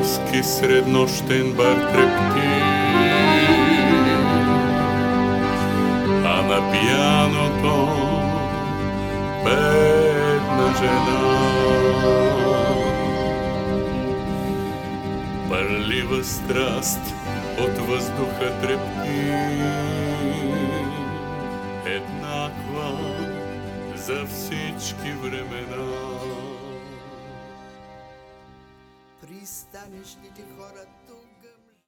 ниски среднощен бар трепти, а на пианото бедна жена. Пърлива страст от въздуха трепти, еднаква за всички времена. Пристанищните хора